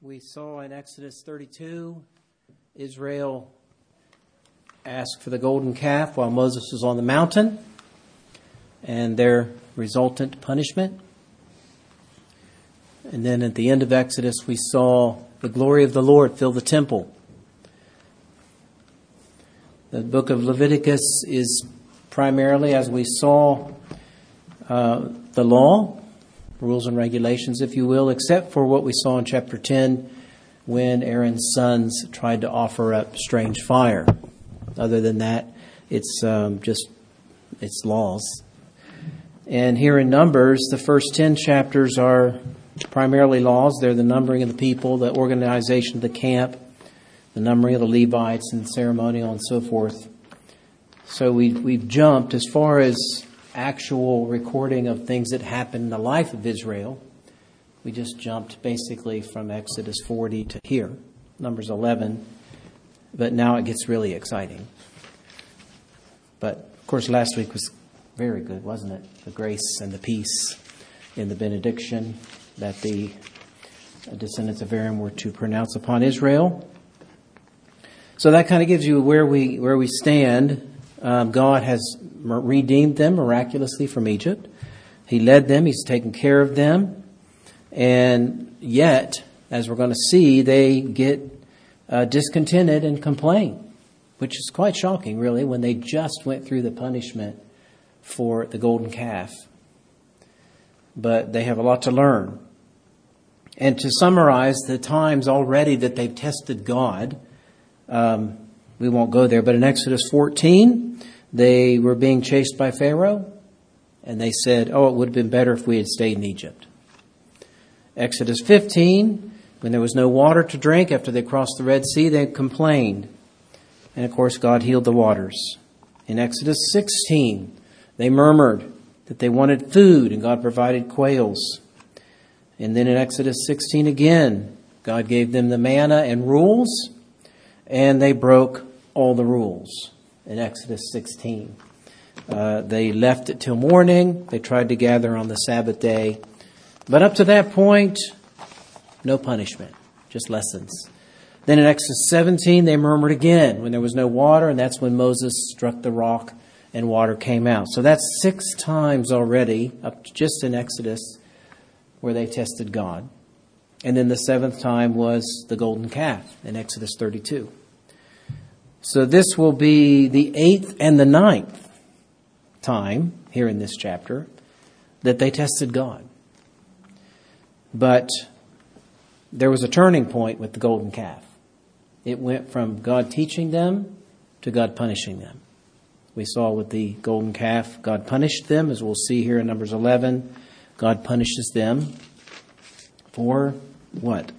We saw in Exodus 32, Israel asked for the golden calf while Moses was on the mountain and their resultant punishment. And then at the end of Exodus, we saw the glory of the Lord fill the temple. The book of Leviticus is primarily, as we saw, the law, rules and regulations, if you will, except for what we saw in chapter 10 when Aaron's sons tried to offer up strange fire. Other than that, it's laws. And here in Numbers, the first 10 chapters are primarily laws. They're the numbering of the people, the organization of the camp, the numbering of the Levites and ceremonial and so forth. So we've jumped as far as actual recording of things that happened in the life of Israel. We just jumped basically from Exodus 40 to here, Numbers 11. But now it gets really exciting. But, of course, last week was very good, wasn't it? The grace and the peace in the benediction that the descendants of Aaron were to pronounce upon Israel. So that kind of gives you where we stand. God has redeemed them miraculously from Egypt. He led them. He's taken care of them. And yet, as we're going to see, they get discontented and complain, which is quite shocking, really, when they just went through the punishment for the golden calf. But they have a lot to learn. And to summarize the times already that they've tested God, we won't go there, but in Exodus 14, they were being chased by Pharaoh, and they said, it would have been better if we had stayed in Egypt. Exodus 15, when there was no water to drink after they crossed the Red Sea, they complained. And of course, God healed the waters. In Exodus 16, they murmured that they wanted food, and God provided quails. And then in Exodus 16 again, God gave them the manna and rules, and they broke all the rules in Exodus 16. They left it till morning. They tried to gather on the Sabbath day. But up to that point, no punishment, just lessons. Then in Exodus 17, they murmured again when there was no water, and that's when Moses struck the rock and water came out. So that's 6 times already, up to just in Exodus, where they tested God. And then the 7th time was the golden calf in Exodus 32. So this will be the 8th and the 9th time here in this chapter that they tested God. But there was a turning point with the golden calf. It went from God teaching them to God punishing them. We saw with the golden calf, God punished them, as we'll see here in Numbers 11. God punishes them for what?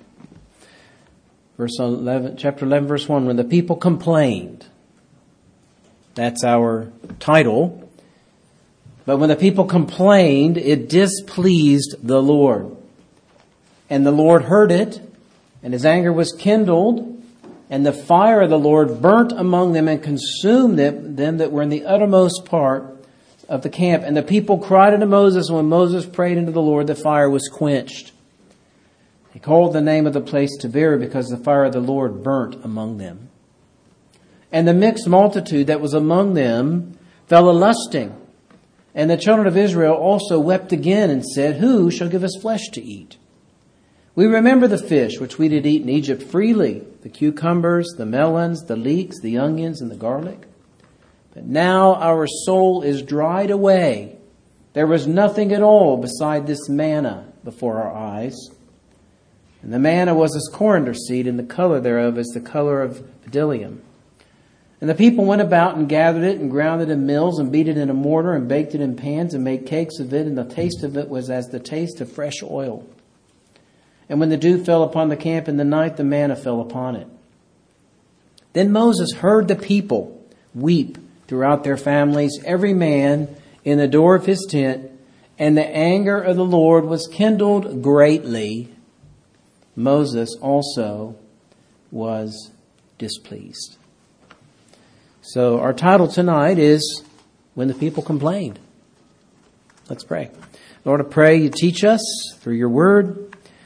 Chapter 11, verse 1, when the people complained. That's our title. But when the people complained, it displeased the Lord. And the Lord heard it, and his anger was kindled, and the fire of the Lord burnt among them and consumed them that were in the uttermost part of the camp. And the people cried unto Moses, and when Moses prayed unto the Lord, the fire was quenched. He called the name of the place Taberah, because the fire of the Lord burnt among them. And the mixed multitude that was among them fell a-lusting. And the children of Israel also wept again and said, Who shall give us flesh to eat? We remember the fish which we did eat in Egypt freely, the cucumbers, the melons, the leeks, the onions, and the garlic. But now our soul is dried away. There was nothing at all beside this manna before our eyes. And the manna was as coriander seed, and the color thereof is the color of bdellium. And the people went about and gathered it and ground it in mills and beat it in a mortar and baked it in pans and made cakes of it. And the taste of it was as the taste of fresh oil. And when the dew fell upon the camp in the night, the manna fell upon it. Then Moses heard the people weep throughout their families, every man in the door of his tent. And the anger of the Lord was kindled greatly. Moses also was displeased. So our title tonight is When the People Complained. Let's pray. Lord, I pray you teach us through your word.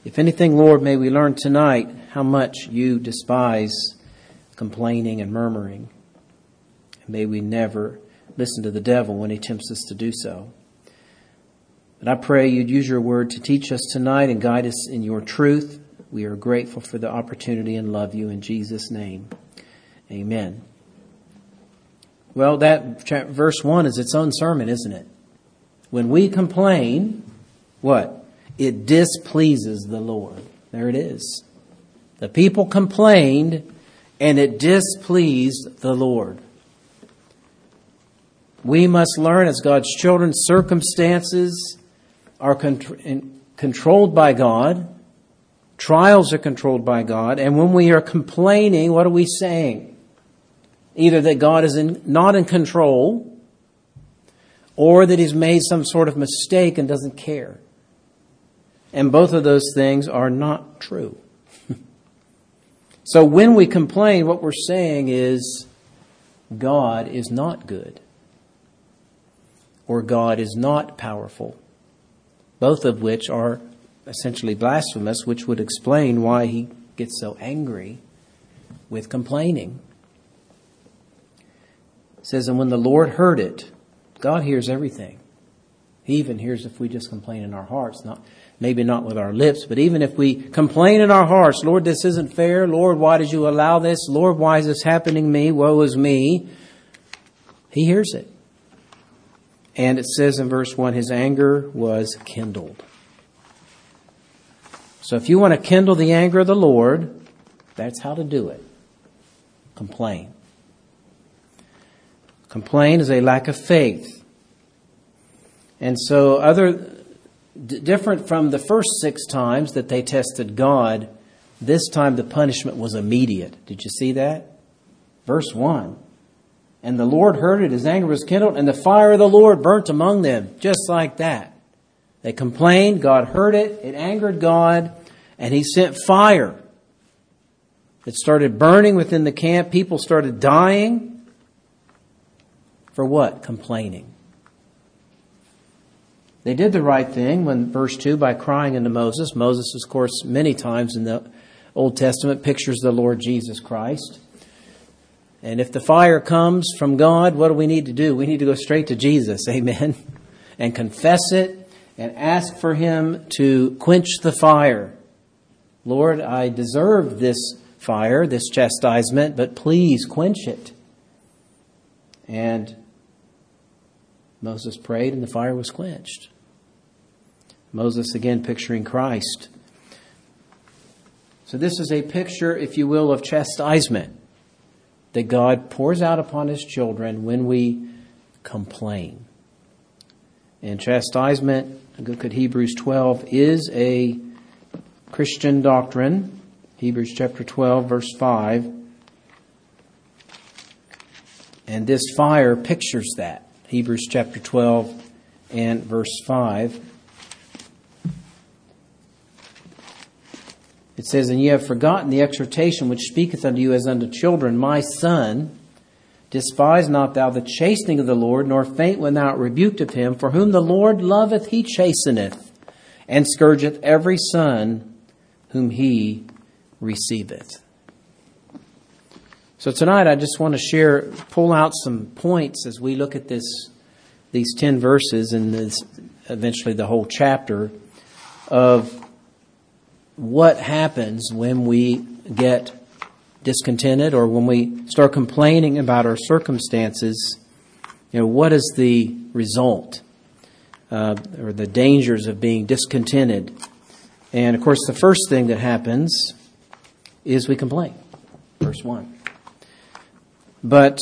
If anything, Lord, may we learn tonight how much you despise complaining and murmuring. And may we never listen to the devil when he tempts us to do so. But I pray you'd use your word to teach us tonight and guide us in your truth. We are grateful for the opportunity and love you in Jesus' name. Amen. Well, that verse 1 is its own sermon, isn't it? When we complain, what? It displeases the Lord. There it is. The people complained and it displeased the Lord. We must learn as God's children, circumstances are controlled by God. Trials are controlled by God. And when we are complaining, what are we saying? Either that God is not in control, or that He's made some sort of mistake and doesn't care. And both of those things are not true. So when we complain, what we're saying is God is not good, or God is not powerful, both of which are essentially blasphemous, which would explain why He gets so angry with complaining. It says, and when the Lord heard it, God hears everything. He even hears if we just complain in our hearts, maybe not with our lips, but even if we complain in our hearts, Lord, this isn't fair. Lord, why did you allow this? Lord, why is this happening to me? Woe is me. He hears it. And it says in verse 1, His anger was kindled. So if you want to kindle the anger of the Lord, that's how to do it. Complain. Complain is a lack of faith. And so different from the first 6 times that they tested God, this time the punishment was immediate. Did you see that? Verse 1. And the Lord heard it, His anger was kindled, and the fire of the Lord burnt among them. Just like that. They complained, God heard it, it angered God, and He sent fire. It started burning within the camp. People started dying. For what? Complaining. They did the right thing when, verse 2, by crying unto Moses. Moses, of course, many times in the Old Testament pictures the Lord Jesus Christ. And if the fire comes from God, what do we need to do? We need to go straight to Jesus, amen, and confess it and ask for Him to quench the fire. Lord, I deserve this fire, this chastisement, but please quench it. And Moses prayed and the fire was quenched. Moses again picturing Christ. So this is a picture, if you will, of chastisement that God pours out upon His children when we complain. And chastisement, look at Hebrews 12, is a Christian doctrine. Hebrews chapter 12, verse 5. And this fire pictures that. Hebrews chapter 12 and verse 5. It says, and ye have forgotten the exhortation which speaketh unto you as unto children, my son, despise not thou the chastening of the Lord, nor faint when thou art rebuked of Him. For whom the Lord loveth, He chasteneth, and scourgeth every son whom He receiveth. So tonight I just want to pull out some points as we look at these 10 verses and eventually the whole chapter of what happens when we get discontented or when we start complaining about our circumstances. What is the result or the dangers of being discontented? And of course, the first thing that happens is we complain. Verse 1. But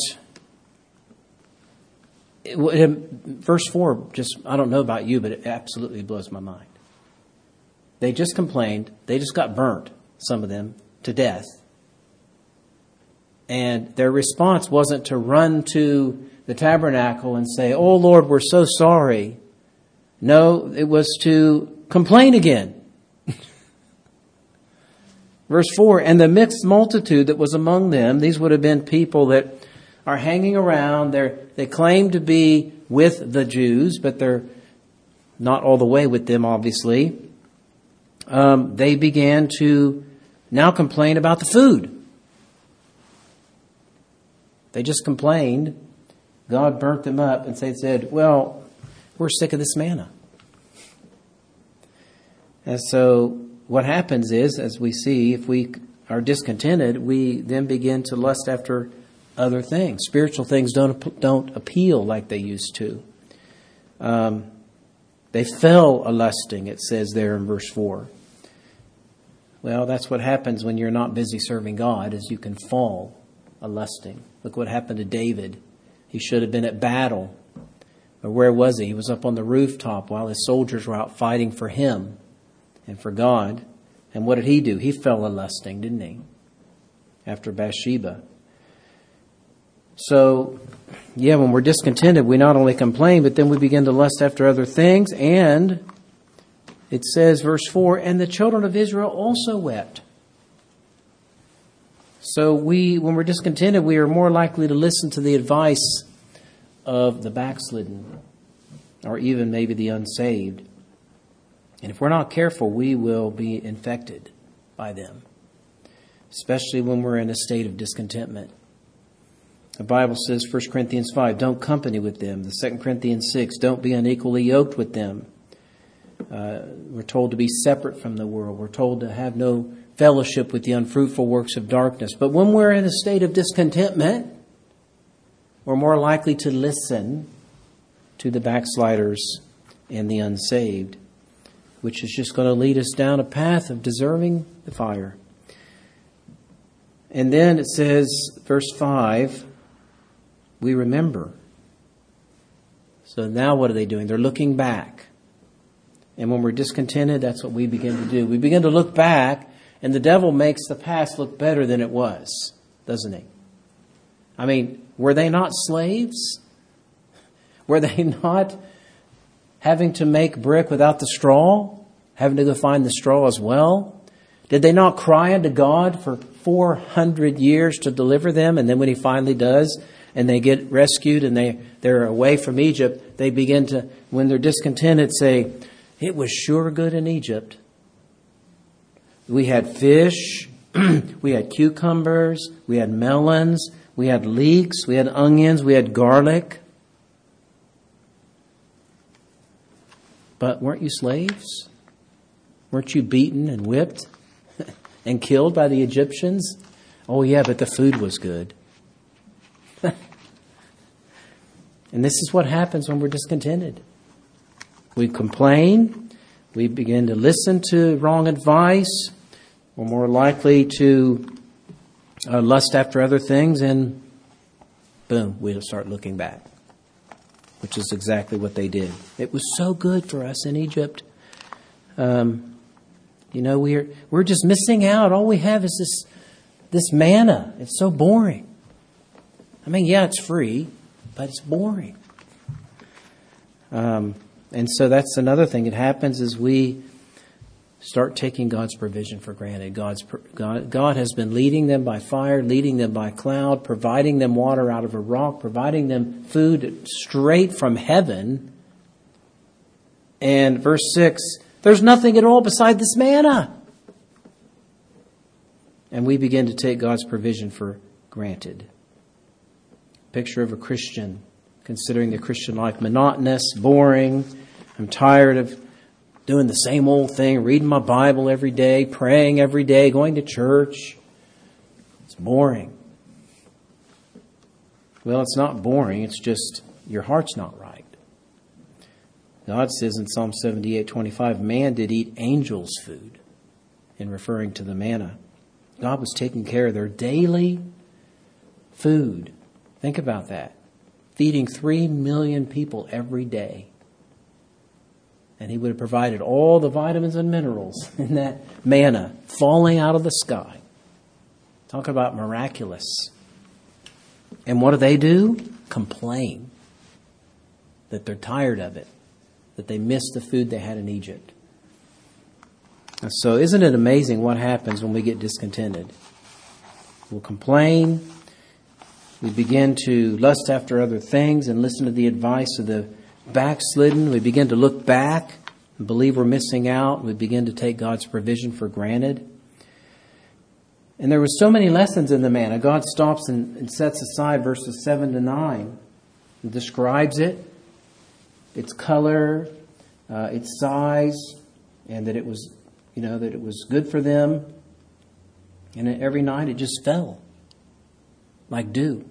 verse 4, I don't know about you, but it absolutely blows my mind. They just complained. They just got burnt, some of them, to death. And their response wasn't to run to the tabernacle and say, oh, Lord, we're so sorry. No, it was to complain again. Verse 4, and the mixed multitude that was among them, these would have been people that are hanging around. They claim to be with the Jews, but they're not all the way with them, obviously. they began to now complain about the food. They just complained. God burnt them up, and they said, well, we're sick of this manna. And so what happens is, as we see, if we are discontented, we then begin to lust after other things. Spiritual things don't appeal like they used to. They fell a-lusting, it says there in verse 4. Well, that's what happens when you're not busy serving God, is you can fall a-lusting. Look what happened to David. He should have been at battle. But where was he? He was up on the rooftop while his soldiers were out fighting for him and for God. And what did he do? He fell a-lusting, didn't he? After Bathsheba. So, yeah, when we're discontented, we not only complain, but then we begin to lust after other things. And it says, verse 4, and the children of Israel also wept. So when we're discontented, we are more likely to listen to the advice of the backslidden, or even maybe the unsaved. And if we're not careful, we will be infected by them, especially when we're in a state of discontentment. The Bible says, 1 Corinthians 5, don't company with them. The 2 Corinthians 6, don't be unequally yoked with them. We're told to be separate from the world. We're told to have no fellowship with the unfruitful works of darkness. But when we're in a state of discontentment, we're more likely to listen to the backsliders and the unsaved, which is just going to lead us down a path of deserving the fire. And then it says, verse 5, we remember. So now what are they doing? They're looking back. And when we're discontented, that's what we begin to do. We begin to look back, and the devil makes the past look better than it was, doesn't he? I mean, were they not slaves? Were they not having to make brick without the straw? Having to go find the straw as well? Did they not cry unto God for 400 years to deliver them? And then when he finally does, and they get rescued and they're away from Egypt, they begin to, when they're discontented, say, it was sure good in Egypt. We had fish, we had cucumbers, we had melons, we had leeks, we had onions, we had garlic. But weren't you slaves? Weren't you beaten and whipped and killed by the Egyptians? Oh yeah, but the food was good. And this is what happens when we're discontented. We complain. We begin to listen to wrong advice. We're more likely to lust after other things, and boom, we'll start looking back, which is exactly what they did. It was so good for us in Egypt. We're just missing out. All we have is this manna. It's so boring. I mean, yeah, it's free, but it's boring. And so that's another thing that happens is we start taking God's provision for granted. God has been leading them by fire, leading them by cloud, providing them water out of a rock, providing them food straight from heaven. And verse 6, there's nothing at all beside this manna. And we begin to take God's provision for granted. Picture of a Christian, considering the Christian life monotonous, boring. I'm tired of doing the same old thing, reading my Bible every day, praying every day, going to church. It's boring. Well, it's not boring. It's just your heart's not right. God says in Psalm 78:25, man did eat angels' food, in referring to the manna. God was taking care of their daily food. Think about that. Feeding 3 million people every day. And he would have provided all the vitamins and minerals in that manna falling out of the sky. Talk about miraculous. And what do? Complain that they're tired of it, that they missed the food they had in Egypt. And so isn't it amazing what happens when we get discontented? We'll complain. We begin to lust after other things and listen to the advice of the backslidden. We begin to look back, and believe we're missing out. We begin to take God's provision for granted. And there were so many lessons in the manna. God stops and sets aside verses 7 to 9 and describes it, its color, its size, and that it was, that it was good for them. And every night it just fell like dew.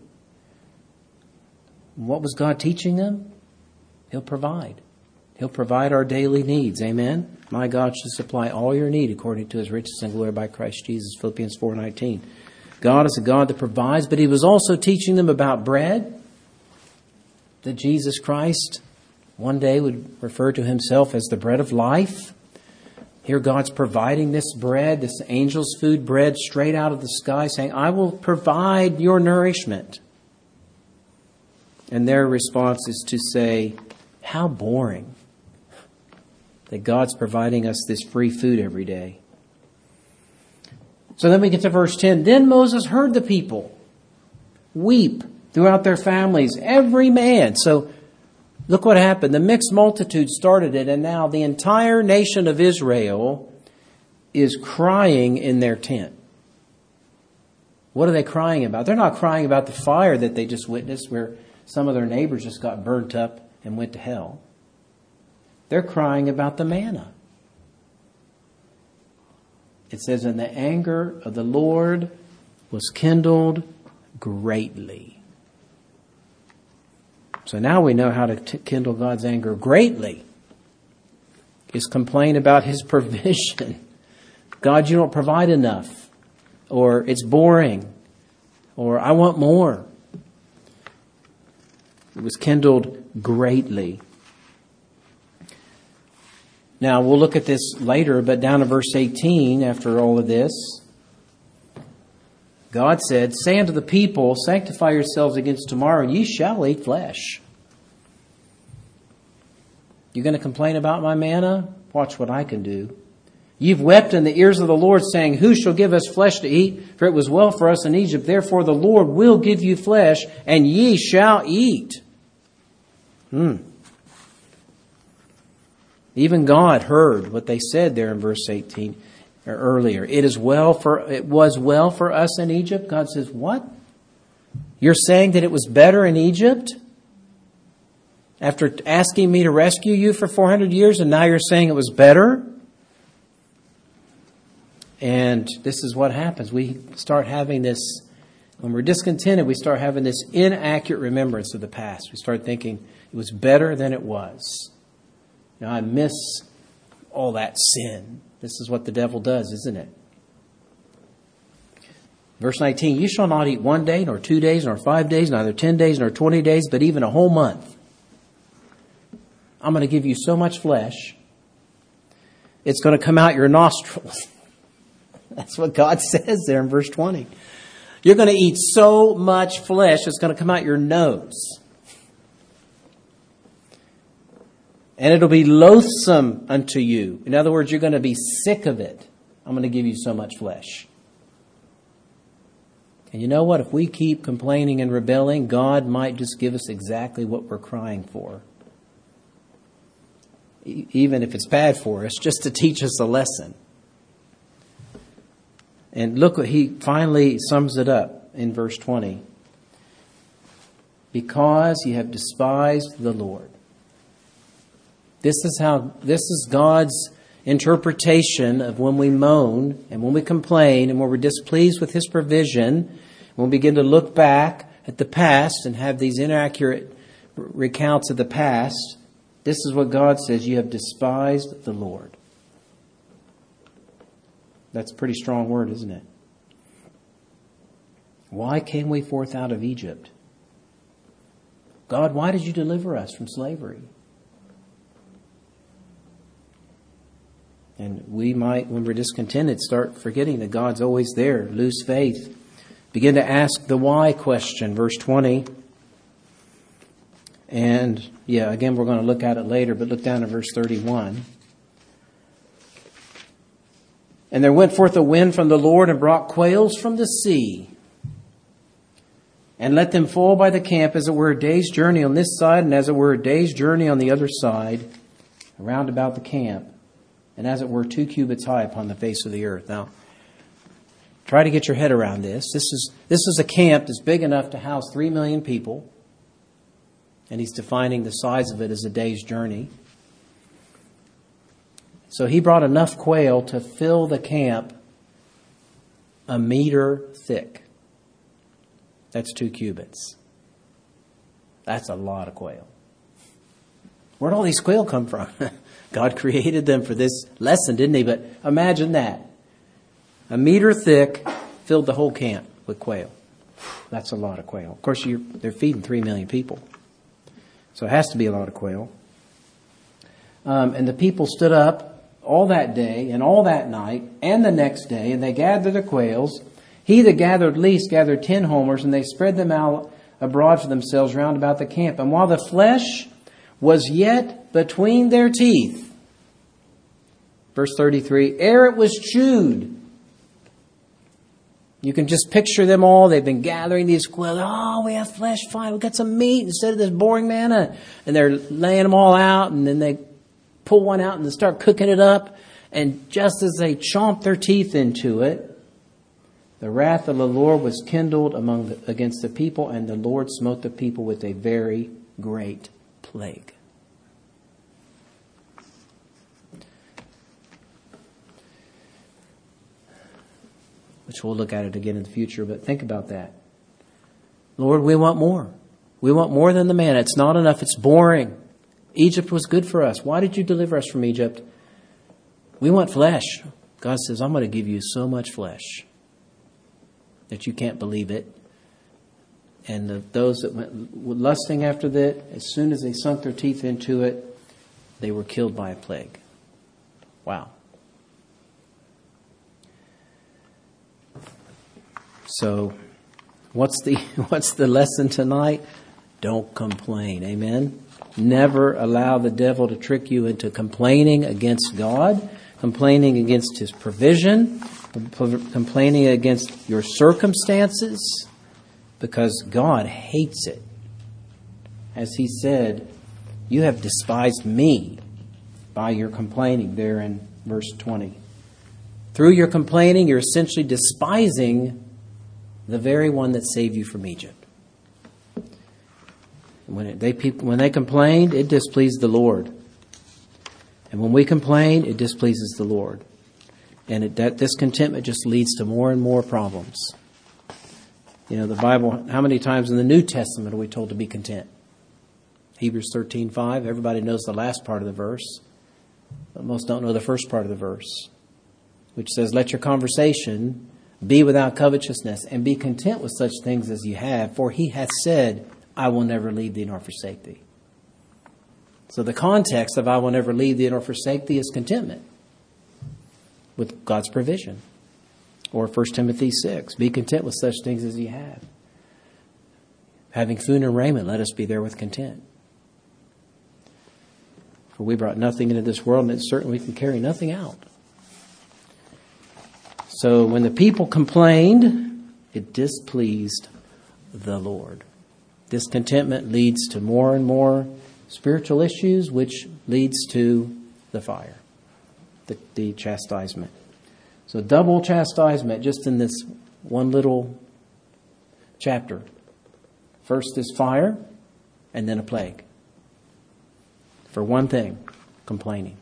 And what was God teaching them? He'll provide. He'll provide our daily needs. Amen? My God shall supply all your need according to his riches and glory by Christ Jesus. Philippians 4:19. God is a God that provides, but he was also teaching them about bread. That Jesus Christ one day would refer to himself as the bread of life. Here God's providing this bread, this angel's food bread straight out of the sky, saying, I will provide your nourishment. And their response is to say, how boring that God's providing us this free food every day. So then we get to verse 10. Then Moses heard the people weep throughout their families, every man. So look what happened. The mixed multitude started it, and now the entire nation of Israel is crying in their tent. What are they crying about? They're not crying about the fire that they just witnessed where some of their neighbors just got burnt up and went to hell. They're crying about the manna. It says, and the anger of the Lord was kindled greatly. So now we know how to kindle God's anger greatly. Is complain about his provision. God, you don't provide enough. Or it's boring. Or I want more. It was kindled greatly. Now, we'll look at this later, but down to verse 18, after all of this, God said, say unto the people, sanctify yourselves against tomorrow, and ye shall eat flesh. You going to complain about my manna? Watch what I can do. You've wept in the ears of the Lord, saying, who shall give us flesh to eat? For it was well for us in Egypt. Therefore the Lord will give you flesh, and ye shall eat. Even God heard what they said there in verse 18 or earlier. It was well for us in Egypt. God says, what? You're saying that it was better in Egypt? After asking me to rescue you for 400 years, and now you're saying it was better? And this is what happens. We start having this, when we're discontented, we start having this inaccurate remembrance of the past. We start thinking it was better than it was. Now I miss all that sin. This is what the devil does, isn't it? Verse 19, you shall not eat 1 day, nor 2 days, nor 5 days, neither 10 days, nor 20 days, but even a whole month. I'm going to give you so much flesh, it's going to come out your nostrils. That's what God says there in verse 20. You're going to eat so much flesh, it's going to come out your nose. And it'll be loathsome unto you. In other words, you're going to be sick of it. I'm going to give you so much flesh. And you know what? If we keep complaining and rebelling, God might just give us exactly what we're crying for. Even if it's bad for us, just to teach us a lesson. And look what he finally sums it up in verse 20. Because you have despised the Lord. This is God's interpretation of when we moan and when we complain and when we're displeased with his provision, when we begin to look back at the past and have these inaccurate recounts of the past. This is what God says, you have despised the Lord. That's a pretty strong word, isn't it? Why came we forth out of Egypt? God, why did you deliver us from slavery? And we might, when we're discontented, start forgetting that God's always there. Lose faith. Begin to ask the why question, verse 20. And, again, we're going to look at it later, but look down at verse 31. And there went forth a wind from the Lord and brought quails from the sea, and let them fall by the camp as it were a day's journey on this side, and as it were a day's journey on the other side. around about the camp, and as it were 2 cubits high upon the face of the earth. Now, try to get your head around this. This is a camp that's big enough to house 3 million people, and he's defining the size of it as a day's journey. So he brought enough quail to fill the camp a meter thick. That's 2 cubits. That's a lot of quail. Where'd all these quail come from? God created them for this lesson, didn't he? But imagine that. A meter thick, filled the whole camp with quail. That's a lot of quail. Of course, they're feeding 3 million people. So it has to be a lot of quail. And the people stood up all that day and all that night and the next day, and they gathered the quails. He that gathered least gathered 10 homers, and they spread them out abroad for themselves round about the camp. And while the flesh was yet between their teeth, verse 33, ere it was chewed. You can just picture them all. They've been gathering these quails. Oh, we have flesh, fine. We've got some meat instead of this boring manna. And they're laying them all out, and then they pull one out and they start cooking it up. And just as they chomp their teeth into it, the wrath of the Lord was kindled against the people, and the Lord smote the people with a very great plague. Which we'll look at it again in the future, but think about that. Lord, we want more. We want more than the manna. It's not enough. It's boring. Egypt was good for us. Why did you deliver us from Egypt? We want flesh. God says, I'm going to give you so much flesh that you can't believe it. And those that went lusting after that, as soon as they sunk their teeth into it, they were killed by a plague. Wow. So, what's the lesson tonight? Don't complain. Amen? Never allow the devil to trick you into complaining against God, complaining against His provision, complaining against your circumstances, because God hates it. As He said, you have despised me by your complaining, there in verse 20. Through your complaining, you're essentially despising the very one that saved you from Egypt. When they complained, it displeased the Lord. And when we complain, it displeases the Lord. And that discontentment just leads to more and more problems. You know, the Bible, how many times in the New Testament are we told to be content? Hebrews 13:5. Everybody knows the last part of the verse, but most don't know the first part of the verse, which says, let your conversation be without covetousness, and be content with such things as you have, for He hath said, I will never leave thee nor forsake thee. So the context of I will never leave thee nor forsake thee is contentment with God's provision. Or 1 Timothy 6, be content with such things as you have. Having food and raiment, let us be therewith content. For we brought nothing into this world, and it's certain we can carry nothing out. So when the people complained, it displeased the Lord. Discontentment leads to more and more spiritual issues, which leads to the fire, the chastisement. So double chastisement just in this one little chapter. First is fire, and then a plague. For one thing, complaining.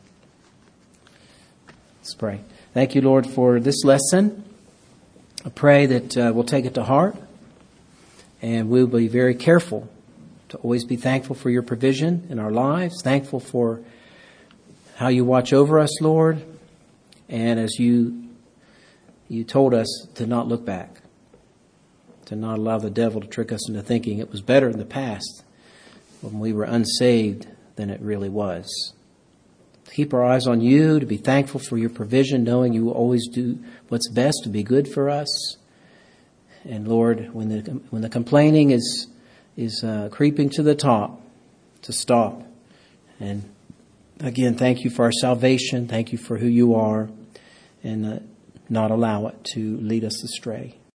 Let's pray. Thank you, Lord, for this lesson. I pray that we'll take it to heart, and we'll be very careful to always be thankful for your provision in our lives, thankful for how you watch over us, Lord, and as you told us to not look back, to not allow the devil to trick us into thinking it was better in the past when we were unsaved than it really was. To keep our eyes on you, to be thankful for your provision, knowing you will always do what's best to be good for us. And Lord, when the complaining is creeping to the top, to stop. And again, thank you for our salvation. Thank you for who you are, and not allow it to lead us astray.